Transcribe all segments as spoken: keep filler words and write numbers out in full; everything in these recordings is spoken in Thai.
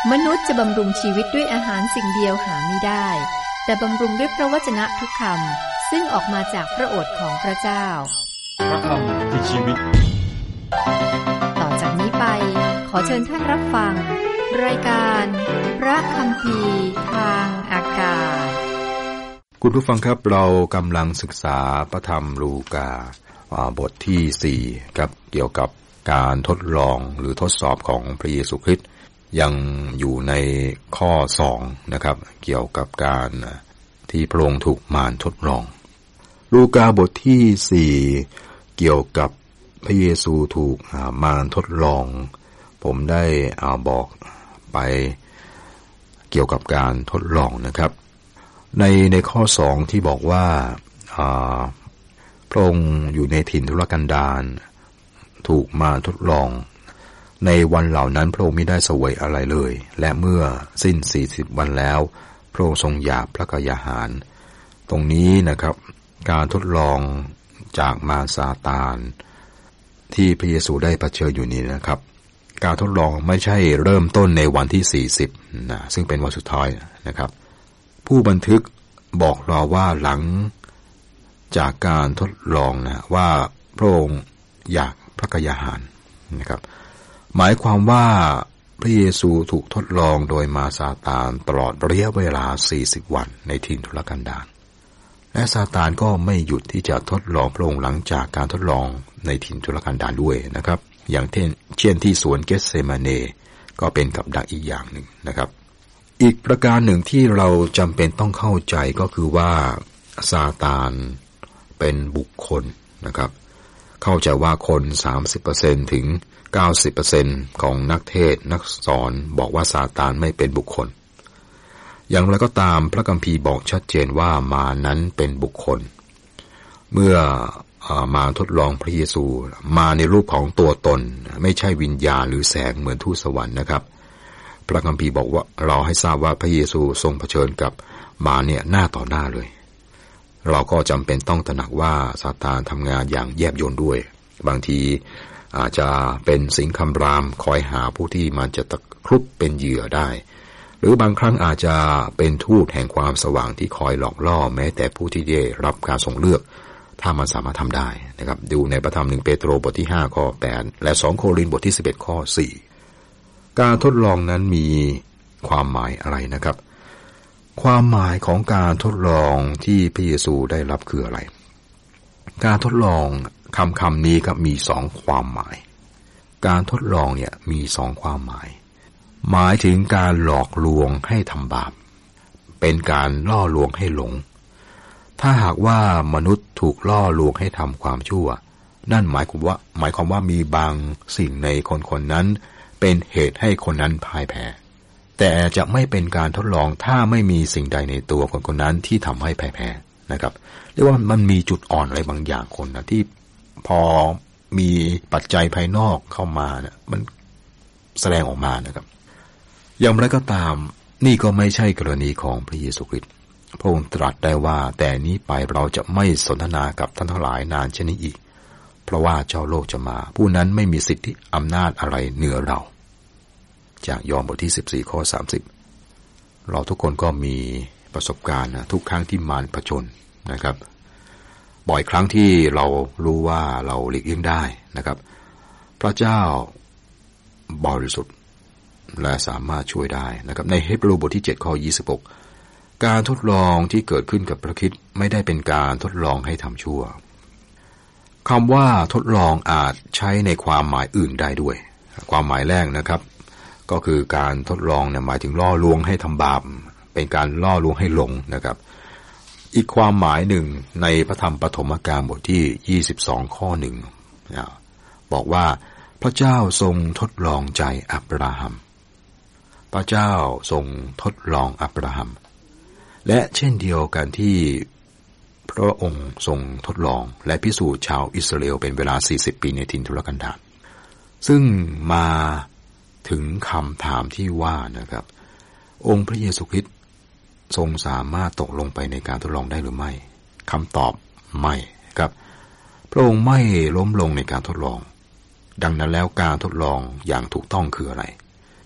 มนุษย์จะบำรุงชีวิตด้วยอาหารสิ่งเดียวหาไม่ได้แต่บำรุงด้วยพระวจนะทุกคำซึ่งออกมาจากพระโอษฐ์ของพระเจ้าพระคำคือชีวิตต่อจากนี้ไปขอเชิญท่านรับฟังรายการพระคัมภีร์ทางอากาศคุณผู้ฟังครับเรากำลังศึกษาพระธรรมลูกาบทที่สี่ครับเกี่ยวกับการทดลองหรือทดสอบของพระเยซูคริสต์ยังอยู่ในข้อสองนะครับเกี่ยวกับการที่พระองค์ถูกมารทดลองลูกาบทที่สี่เกี่ยวกับพระเยซูถูกมารทดลองผมได้บอกไปเกี่ยวกับการทดลองนะครับในในข้อสองที่บอกว่าพระองค์อยู่ในถิ่นทุรกันดารถูกมารทดลองในวันเหล่านั้นพระองค์ไม่ได้เสวยอะไรเลยและเมื่อสิ้นสี่สิบวันแล้วพระองค์ทรงหยาบพระกายอาหารตรงนี้นะครับการทดลองจากมารซาตานที่พระเยซูได้เผชิญอยู่นี้นะครับการทดลองไม่ใช่เริ่มต้นในวันที่สี่สิบนะซึ่งเป็นวันสุดท้ายนะครับผู้บันทึกบอกเราว่าหลังจากการทดลองนะว่าพระองค์อยากพระกายอาหารนะครับหมายความว่าพระเยซูถูกทดลองโดยมารซาตานตลอดระยะเวลาสี่สิบวันในถิ่นทุรกันดารและซาตานก็ไม่หยุดที่จะทดลองพระองค์หลังจากการทดลองในถิ่นทุรกันดารด้วยนะครับอย่างเช่นที่สวนเกสเซมาเนก็เป็นกับดักอีกอย่างหนึ่งนะครับอีกประการหนึ่งที่เราจำเป็นต้องเข้าใจก็คือว่าซาตานเป็นบุคคลนะครับเข้าใจว่าคน สามสิบเปอร์เซ็นต์ ถึง เก้าสิบเปอร์เซ็นต์ ของนักเทศน์นักสอนบอกว่าซาตานไม่เป็นบุคคลอย่างไรก็ตามพระคัมภีร์บอกชัดเจนว่ามานั้นเป็นบุคคลเมื่อมาทดลองพระเยซูมาในรูปของตัวตนไม่ใช่วิญญาณหรือแสงเหมือนทูตสวรรค์นะครับพระคัมภีร์บอกว่าเราให้ทราบว่าพระเยซูทรงเผชิญกับมารเนี่ยหน้าต่อหน้าเลยเราก็จำเป็นต้องตระหนักว่าซาตานทำงานอย่างแยบยลด้วยบางทีอาจจะเป็นสิงคำรามคอยหาผู้ที่มันจะตะครุบเป็นเหยื่อได้หรือบางครั้งอาจจะเป็นทูตแห่งความสว่างที่คอยหลอกล่อแม้แต่ผู้ที่ได้รับการทรงเลือกถ้ามันสามารถทำได้นะครับดูในพระธรรมหนึ่งเปโตรบทที่ห้าข้อแปดและสองโครินธ์บทที่สิบเอ็ดข้อสี่การทดลองนั้นมีความหมายอะไรนะครับความหมายของการทดลองที่พระเยซูได้รับคืออะไรการทดลองคำคำนี้ครับมีสองความหมายการทดลองเนี่ยมีสองความหมายหมายถึงการหลอกลวงให้ทำบาปเป็นการล่อลวงให้หลงถ้าหากว่ามนุษย์ถูกล่อลวงให้ทำความชั่วนั่นหมายความว่าหมายความว่ามีบางสิ่งในคนคนนั้นเป็นเหตุให้คนนั้นพ่ายแพ้แต่จะไม่เป็นการทดลองถ้าไม่มีสิ่งใดในตัวคนคนนั้นที่ทำให้แพ้แพ้นะครับเรียกว่ามันมีจุดอ่อนอะไรบางอย่างคนนะที่พอมีปัจจัยภายนอกเข้ามาเนี่ยมันแสดงออกมานะครับอย่างไรก็ตามนี่ก็ไม่ใช่กรณีของพระเยซูคริสต์พระองค์ตรัสได้ว่าแต่นี้ไปเราจะไม่สนทนากับท่านทั้งหลายนานเช่นนี้อีกเพราะว่าเจ้าโลกจะมาผู้นั้นไม่มีสิทธิอำนาจอะไรเหนือเราจากยอห์นบทที่สิบสี่ข้อสามสิบเราทุกคนก็มีประสบการณ์นะทุกครั้งที่มารผจญนะครับบ่อยครั้งที่เรารู้ว่าเราหลีกเลี่ยงได้นะครับพระเจ้าบริสุทธิ์และสามารถช่วยได้นะครับในเฮบรูบทที่เจ็ดข้อยี่สิบหกการทดลองที่เกิดขึ้นกับพระคริสต์ไม่ได้เป็นการทดลองให้ทำชั่วคำว่าทดลองอาจใช้ในความหมายอื่นได้ด้วยความหมายแรกนะครับก็คือการทดลองเนี่ยหมายถึงล่อลวงให้ทำบาปเป็นการล่อลวงให้หลงนะครับอีกความหมายหนึ่งในพระธรรมปฐมกาลบทที่ยี่สิบสองข้อหนึ่งบอกว่าพระเจ้าทรงทดลองใจอับราฮัมพระเจ้าทรงทดลองอับราฮัมและเช่นเดียวกันที่พระองค์ทรงทดลองและพิสูจน์ชาวอิสราเอลเป็นเวลาสี่สิบปีในถิ่นทุรกันดารซึ่งมาถึงคำถามที่ว่านะครับองค์พระเยซูคริสต์ทรงสามารถตกลงไปในการทดลองได้หรือไม่คำตอบไม่ครับพระองค์ไม่ล้มลงในการทดลองดังนั้นแล้วการทดลองอย่างถูกต้องคืออะไร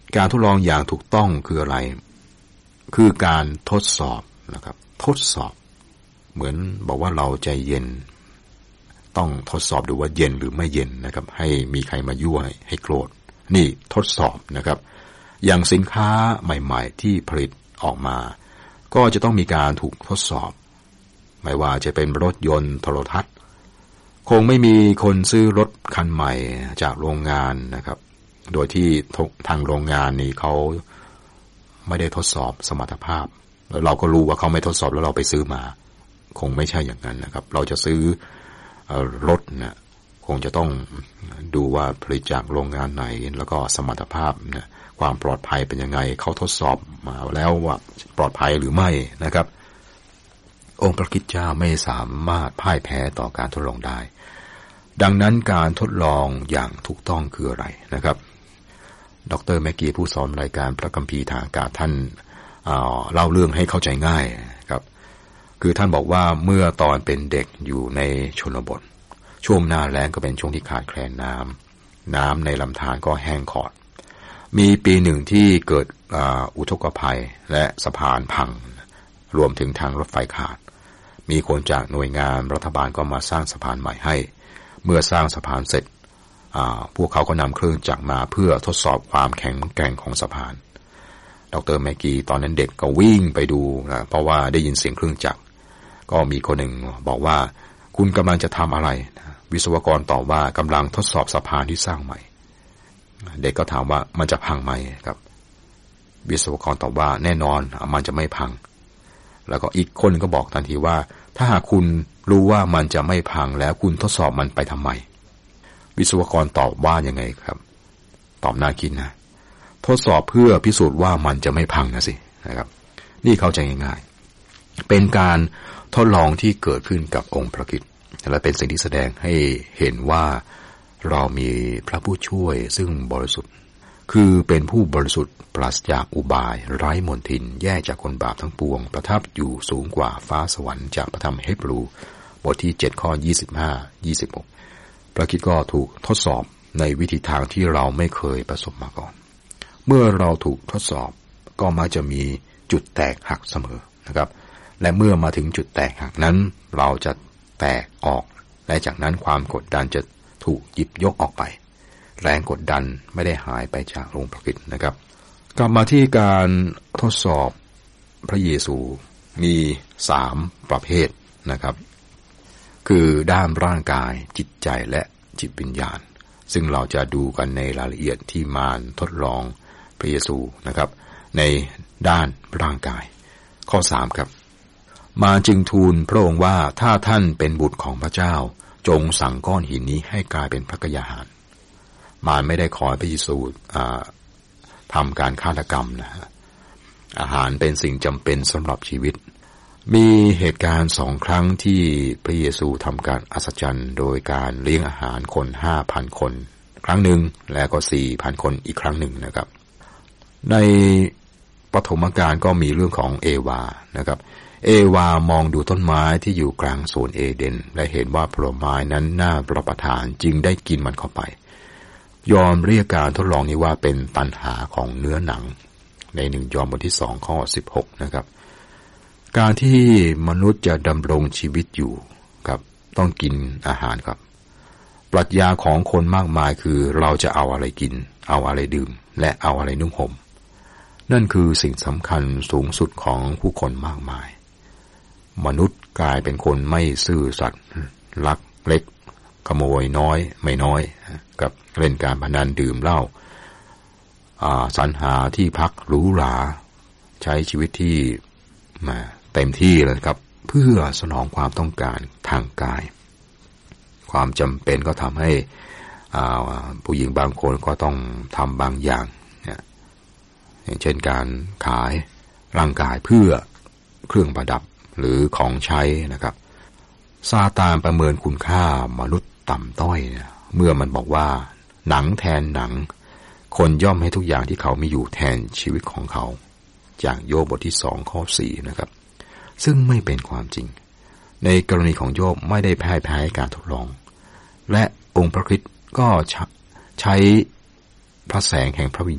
การทดลองอย่างถูกต้องคืออะไรคือการทดสอบนะครับทดสอบเหมือนบอกว่าเราใจเย็นต้องทดสอบดูว่าเย็นหรือไม่เย็นนะครับให้มีใครมายั่วให้โกรธนี่ทดสอบนะครับอย่างสินค้าใหม่ๆที่ผลิตออกมาก็จะต้องมีการถูกทดสอบไม่ว่าจะเป็นรถยนต์โทรทัศน์คงไม่มีคนซื้อรถคันใหม่จากโรงงานนะครับโดยที่ทางโรงงานนี่เขาไม่ได้ทดสอบสมรรถภาพแล้วเราก็รู้ว่าเขาไม่ทดสอบแล้วเราไปซื้อมาคงไม่ใช่อย่างนั้นนะครับเราจะซื้อรถนะคงจะต้องดูว่าผลิตจากโรงงานไหนแล้วก็สมรรถภาพนะความปลอดภัยเป็นยังไงเขาทดสอบมาแล้วว่าปลอดภัยหรือไม่นะครับองค์พระคริสต์เจ้าไม่สามารถพ่ายแพ้ต่อการทดลองได้ดังนั้นการทดลองอย่างถูกต้องคืออะไรนะครับดร.แม็กกี้ผู้สอนรายการพระคัมภีร์ทางอากาศท่านเล่าเรื่องให้เข้าใจง่ายครับคือท่านบอกว่าเมื่อตอนเป็นเด็กอยู่ในชนบทช่วงหน้าแล้งก็เป็นช่วงที่ขาดแคลนน้ำน้ำในลำธารก็แห้งขอดมีปีหนึ่งที่เกิดอุทกภัยและสะพานพังรวมถึงทางรถไฟขาดมีคนจากหน่วยงานรัฐบาลก็มาสร้างสะพานใหม่ให้เมื่อสร้างสะพานเสร็จพวกเขาก็นำเครื่องจักรมาเพื่อทดสอบความแข็งแกร่งของสะพานดร.แม็กกี้ตอนนั้นเด็กก็วิ่งไปดูนะเพราะว่าได้ยินเสียงเครื่องจักรก็มีคนหนึ่งบอกว่าคุณกำลังจะทำอะไรวิศวกรตอบว่ากำลังทดสอบสะพานที่สร้างใหม่เด็กก็ถามว่ามันจะพังไหมครับวิศวกรตอบว่าแน่นอนมันจะไม่พังแล้วก็อีกคนก็บอกทันทีว่าถ้าหากคุณรู้ว่ามันจะไม่พังแล้วคุณทดสอบมันไปทำไมวิศวกรตอบว่ายังไงครับตอบน่าคิดนะทดสอบเพื่อพิสูจน์ว่ามันจะไม่พังนะสินะครับนี่เข้าใจง่ายๆเป็นการทดลองที่เกิดขึ้นกับองค์พระคริสต์และเป็นสิ่งที่แสดงให้เห็นว่าเรามีพระผู้ช่วยซึ่งบริสุทธิ์คือเป็นผู้บริสุทธิ์ปราศจากอุบายไร้มนทินแยกจากคนบาปทั้งปวงประทับอยู่สูงกว่าฟ้าสวรรค์จากพระธรรมเฮบรูบทที่เจ็ดข้อยี่สิบห้า ยี่สิบหกพระคริสต์ก็ถูกทดสอบในวิธีทางที่เราไม่เคยประสบมาก่อนเมื่อเราถูกทดสอบก็มักจะมีจุดแตกหักเสมอนะครับและเมื่อมาถึงจุดแตกหักนั้นเราจะแตกออกและจากนั้นความกดดันจะถูกหยิบยกออกไปแรงกดดันไม่ได้หายไปจากองค์พระคริสต์นะครับกลับมาที่การทดสอบพระเยซูมีสามประเภทนะครับคือด้านร่างกายจิตใจและจิตวิญญาณซึ่งเราจะดูกันในรายละเอียดที่มารทดลองพระเยซูนะครับในด้านร่างกายข้อสามครับมารจึงทูลพระองค์ว่าถ้าท่านเป็นบุตรของพระเจ้าจงสั่งก้อนหินนี้ให้กลายเป็นพระกยาหารมารไม่ได้ขอพระเยซูทำการฆาตกรรมนะอาหารเป็นสิ่งจำเป็นสำหรับชีวิตมีเหตุการณ์สองครั้งที่พระเยซูทำการอัศจรรย์โดยการเลี้ยงอาหารคนห้าพันคนครั้งหนึ่งแล้วก็สี่พันคนอีกครั้งหนึ่งนะครับในปฐมกาลก็มีเรื่องของเอวานะครับเอวามองดูต้นไม้ที่อยู่กลางสวนเอเดนและเห็นว่าผลไม้นั้นน่ารับประทานจึงได้กินมันเข้าไปยอมเรียกการทดลองนี้ว่าเป็นตัณหาของเนื้อหนังในหนึ่งยอห์นบทที่สองข้อสิบหกนะครับการที่มนุษย์จะดำรงชีวิตอยู่ครับต้องกินอาหารครับปรัชญาของคนมากมายคือเราจะเอาอะไรกินเอาอะไรดื่มและเอาอะไรนุ่งห่มนั่นคือสิ่งสำคัญสูงสุดของผู้คนมากมายมนุษย์กลายเป็นคนไม่ซื่อสัตย์ลักเล็กขโมยน้อยไม่น้อยกับเล่นการพนันดื่มเหล้าสรรหาที่พักหรูหราใช้ชีวิตที่เต็มที่เลยครับเพื่อสนองความต้องการทางกายความจำเป็นก็ทำให้ผู้หญิงบางคนก็ต้องทำบางอย่างอย่างเช่นการขายร่างกายเพื่อเครื่องประดับหรือของใช้นะครับซาตานประเมินคุณค่ามนุษย์ต่ำต้อยเมื่อมันบอกว่าหนังแทนหนังคนย่อมให้ทุกอย่างที่เขามีอยู่แทนชีวิตของเขาจากโยบบทที่สองข้อสี่นะครับซึ่งไม่เป็นความจริงในกรณีของโยบไม่ได้แพ้แพ้การทดลองและองค์พระคริสต์ก็ใช้พระแสงแห่งพระวิญญาณ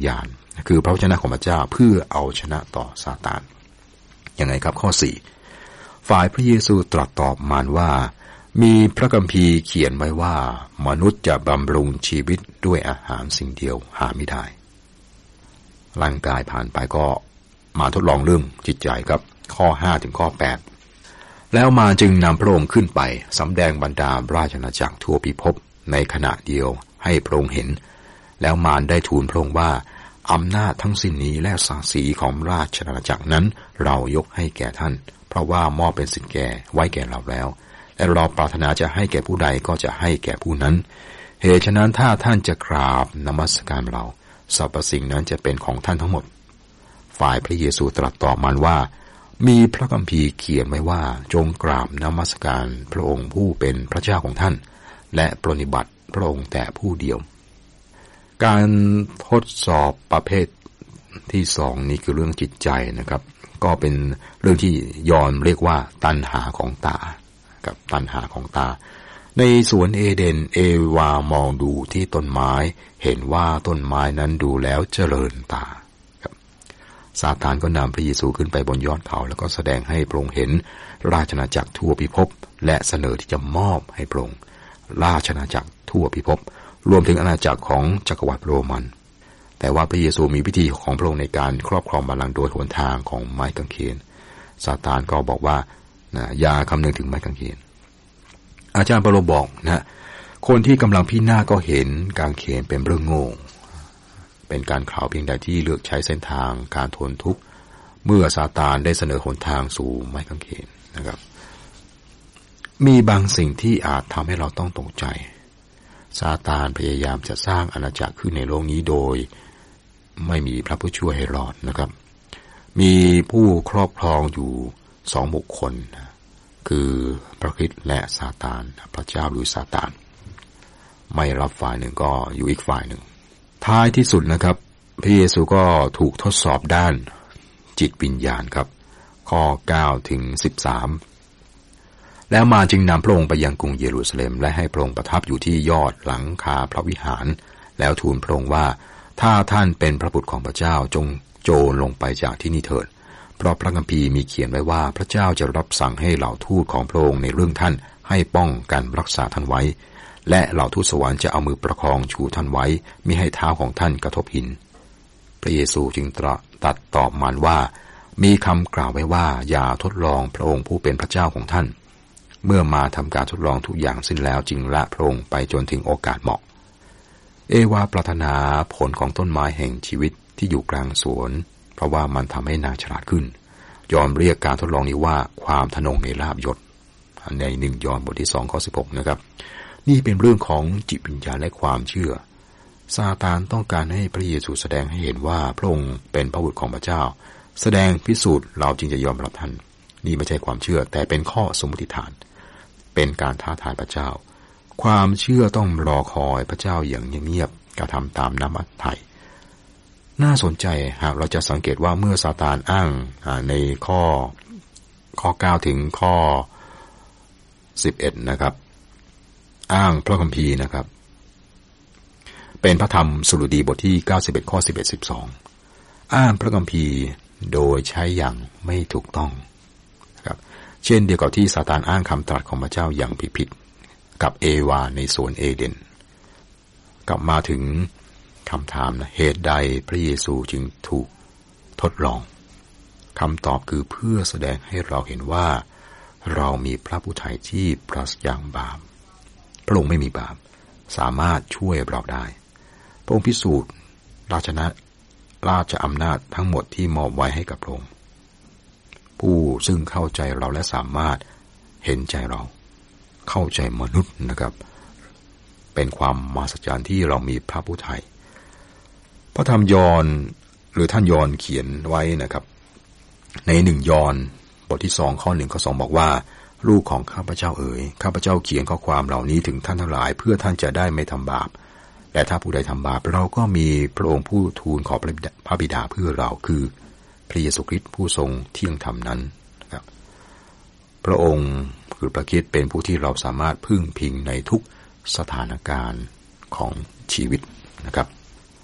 คือพระวจนะของพระเจ้าเพื่อเอาชนะต่อซาตานยังไงครับข้อสี่ฝ่ายพระเยซูตรัสตอบมารว่ามีพระคัมภีร์เขียนไว้ว่ามนุษย์จะบำรุงชีวิตด้วยอาหารสิ่งเดียวหาไม่ได้ร่างกายผ่านไปก็มาทดลองเรื่องจิตใจครับข้อห้าถึงข้อแปดแล้วมารจึงนำพระองค์ขึ้นไปสำแดงบรรดาราชอาณาจักรทั่วพิภพในขณะเดียวให้พระองค์เห็นแล้วมารได้ทูลพระองค์ว่าอำนาจทั้งสิ้นนี้และศักดิ์ศรีของราชอาณาจักรนั้นเรายกให้แก่ท่านเพราะว่ามอบเป็นสิทธิ์แก่ไว้แก่เราแล้วและเราปรารถนาจะให้แก่ผู้ใดก็จะให้แก่ผู้นั้นเหตุฉะนั้นถ้าท่านจะกราบนมัสการเราสรรพสิ่งนั้นจะเป็นของท่านทั้งหมดฝ่ายพระเยซูตรัสตอบมันว่ามีพระคัมภีร์เขียนไว้ว่าจงกราบนมัสการพระองค์ผู้เป็นพระเจ้าของท่านและปรนนิบัติพระองค์แต่ผู้เดียวการทดสอบประเภทที่สองนี้คือเรื่องจิตใจนะครับก็เป็นเรื่องที่ยอห์นเรียกว่าตัณหาของตากับตัณหาของตาในสวนเอเดนเอวามองดูที่ต้นไม้เห็นว่าต้นไม้นั้นดูแล้วเจริญตาครับซาตานก็นำพระเยซูขึ้นไปบนยอดเขาแล้วก็แสดงให้พระองค์เห็นราชอาณาจักรทั่วพิภพและเสนอที่จะมอบให้พระองค์ราชอาณาจักรทั่วพิภพรวมถึงอาณาจักรของจักรวรรดิโรมันแต่ว่าพระเยซูมีวิธีของพระองค์ในการครอบครองบัลลังก์โดยหนทางของไม้กางเขนซาตานก็บอกว่านะอย่าคำนึงถึงไม้กางเขนอาจารย์เปาโลบอกนะคนที่กำลังพินาศก็เห็นกางเขนเป็นเรื่องโง่เป็นการข่าวเพียงใดที่เลือกใช้เส้นทางการทนทุกข์เมื่อซาตานได้เสนอหนทางสู่ไม้กางเขนนะครับมีบางสิ่งที่อาจทำให้เราต้องตกใจซาตานพยายามจะสร้างอาณาจักรขึ้นในโลกนี้โดยไม่มีพระผู้ช่วยให้รอดนะครับมีผู้ครอบครองอยู่สองบุคคลคือพระคริสต์และซาตานพระเจ้าหรือซาตานไม่รับฝ่ายหนึ่งก็อยู่อีกฝ่ายหนึ่งท้ายที่สุดนะครับพระเยซูก็ถูกทดสอบด้านจิตวิญญาณครับข้อเก้าถึงสิบสามแล้วมารจึงนำพระองค์ไปยังกรุงเยรูซาเล็มและให้พระองค์ประทับอยู่ที่ยอดหลังคาพระวิหารแล้วทูลพระองค์ว่าถ้าท่านเป็นพระบุตรของพระเจ้าจงโจรลงไปจากที่นี่เถิดเพราะพระคัมภีร์มีเขียนไว้ว่าพระเจ้าจะรับสั่งให้เหล่าทูตของพระองค์ในเรื่องท่านให้ป้องกันรักษาท่านไว้และเหล่าทูตสวรรค์จะเอามือประคองชูท่านไว้มิให้เท้าของท่านกระทบหินพระเยซูจึงตรัสตอบมารว่ามีคำกล่าวไว้ว่าอย่าทดลองพระองค์ผู้เป็นพระเจ้าของท่านเมื่อมาทำการทดลองทุกอย่างสิ้นแล้วจึงละพระองค์ไปจนถึงโอกาสเหมาะเอวาปรารถนาผลของต้นไม้แห่งชีวิตที่อยู่กลางสวนเพราะว่ามันทำให้นางฉลาดขึ้นยอห์นเรียกการทดลองนี้ว่าความทะนงในลาภยศในหนึ่งยอห์นบทที่สองข้อสิบหกนะครับนี่เป็นเรื่องของจิตวิญญาณและความเชื่อซาตานต้องการให้พระเยซูแสดงให้เห็นว่าพระองค์เป็นพระบุตรของพระเจ้าแสดงพิสูจน์เราจึงจะยอมรับท่านนี่ไม่ใช่ความเชื่อแต่เป็นข้อสมมติฐานเป็นการท้าทายพระเจ้าความเชื่อต้องรอคอยพระเจ้าอย่างเงียบๆกระทำตามน้ำมัทไทยน่าสนใจหากเราจะสังเกตว่าเมื่อซาตานอ้างในข้อข้อเก้าถึงข้อสิบเอ็ดนะครับอ้างพระคัมภีร์นะครับเป็นพระธรรมสดุดีบทที่เก้าสิบเอ็ดข้อสิบเอ็ด สิบสองอ้างพระคัมภีร์โดยใช้อย่างไม่ถูกต้องนะครับเช่นเดียวกับที่ซาตานอ้างคำตรัสของพระเจ้าอย่างผิดๆกับเอวาในสวนเอเดนกลับมาถึงคำถามนะเหตุใดพระเยซูจึงถูกทดลองคำตอบคือเพื่อแสดงให้เราเห็นว่าเรามีพระผู้ไถ่ที่ปราศจากบาปพระองค์ไม่มีบาปสามารถช่วยเราได้พระองค์พิสูจน์ราชนะราชอำนาจทั้งหมดที่มอบไว้ให้กับพระองค์ผู้ซึ่งเข้าใจเราและสามารถเห็นใจเราเข้าใจมนุษย์นะครับเป็นความมหัศจรรย์ที่เรามีพระผู้ไถ่พระธรรมยอห์นหรือท่านยอห์นเขียนไว้นะครับในหนึ่งยอห์นบทที่สองข้อหนึ่งข้อสองบอกว่าลูกของข้าพเจ้าเอ๋ยข้าพเจ้าเขียนข้อความเหล่านี้ถึงท่านทั้งหลายเพื่อท่านจะได้ไม่ทำบาปและถ้าผู้ใดทำบาปเราก็มีพระองค์ผู้ทูลขอพระบิดาเพื่อเราคือพระเยซูคริสต์ผู้ทรงเที่ยงธรรมนั้นนะครับพระองค์คือพระคริสต์เป็นผู้ที่เราสามารถพึ่งพิงในทุกสถานการณ์ของชีวิตนะครับ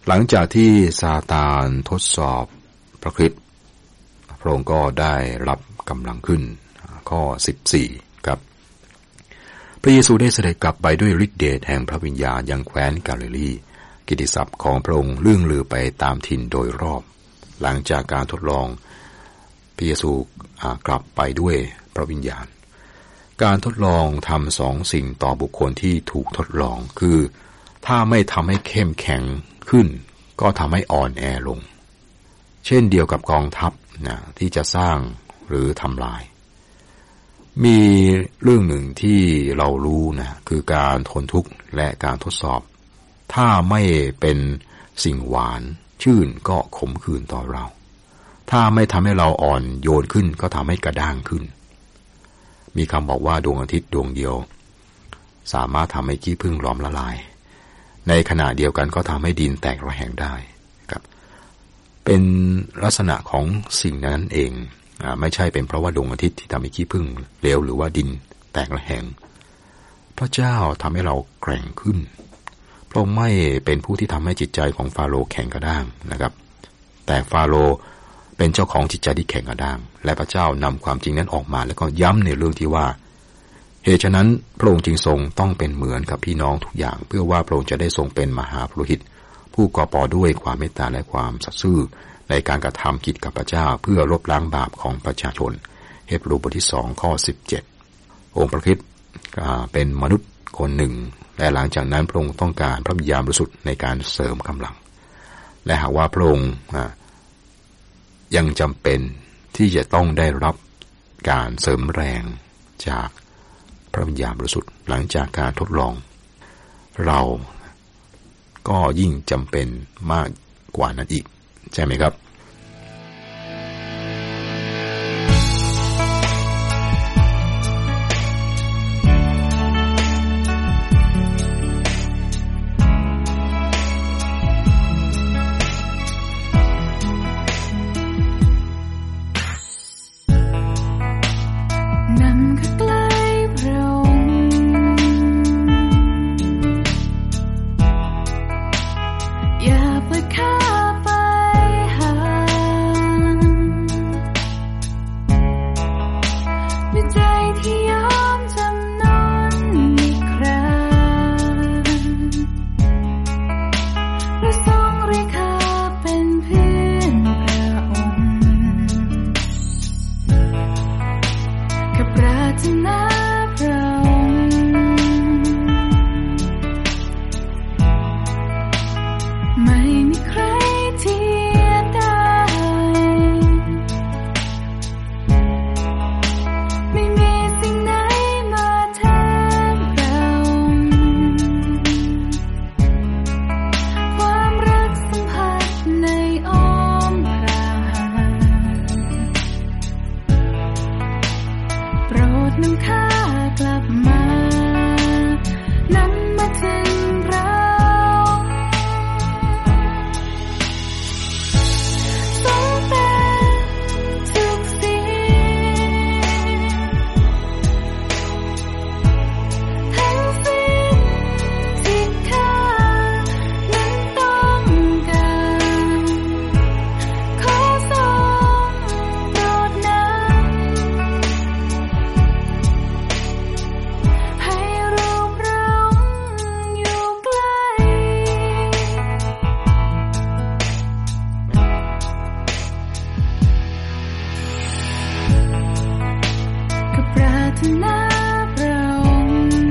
หลังจากที่ซาตานทดสอบพระคริสต์พระองค์ก็ได้รับกำลังขึ้นข้อสิบสี่ครับพระเยซูได้เสด็จกลับไปด้วยฤทธิเดชแห่งพระวิญญาณยังแคว้นกาลิลีกิตติศัพท์ของพระองค์เลื่องลือไปตามถิ่นโดยรอบหลังจากการทดลองพระเยซูกลับไปด้วยพระวิญญาณการทดลองทำสองสิ่งต่อบุคคลที่ถูกทดลองคือถ้าไม่ทำให้เข้มแข็งขึ้นก็ทำให้อ่อนแอลงเช่นเดียวกับกองทัพนะที่จะสร้างหรือทำลายมีเรื่องหนึ่งที่เรารู้นะคือการทนทุกข์และการทดสอบถ้าไม่เป็นสิ่งหวานชื่นก็ขมขื่นต่อเราถ้าไม่ทำให้เราอ่อนโยนขึ้นก็ทำให้กระด้างขึ้นมีคำบอกว่าดวงอาทิตย์ดวงเดียวสามารถทำให้ขี้ผึ้งหลอมละลายในขณะเดียวกันก็ทำให้ดินแตกระแหงได้ครับเป็นลักษณะของสิ่งนั้นเองอ่าไม่ใช่เป็นเพราะว่าดวงอาทิตย์ที่ทำให้ขี้ผึ้งเหลวหรือว่าดินแตกระแหงพระเจ้าทำให้เราแกร่งขึ้นพระองค์ไม่เป็นผู้ที่ทำให้จิตใจของฟาโรห์แข็งกระด้างนะครับแต่ฟาโรห์เป็นเจ้าของจิตใจที่แข็งกระด้างและพระเจ้านำความจริงนั้นออกมาแล้วก็ย้ำในเรื่องที่ว่าเหตุฉะนั้นพระองค์จึงทรงต้องเป็นเหมือนกับพี่น้องทุกอย่างเพื่อว่าพระองค์จะได้ทรงเป็นมหาปุโรหิตผู้กอบปอด้วยความเมตตาและความสัตย์ซื่อในการกระทำกิจกับพระเจ้าเพื่อลบล้างบาปของประชาชนเฮบรูบทที่สองข้อสิบเจ็ดองค์พระคริสต์เป็นมนุษย์คนหนึ่งและหลังจากนั้นพระองค์ต้องการพระวิญญาณบริสุทธิ์ในการเสริมกำลังและหากว่าพระองค์ยังจำเป็นที่จะต้องได้รับการเสริมแรงจากพระวิญญาณบริสุทธิ์หลังจากการทดลองเราก็ยิ่งจำเป็นมากกว่านั้นอีกใช่ไหมครับ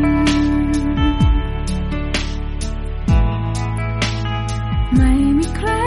ไม่มีใคร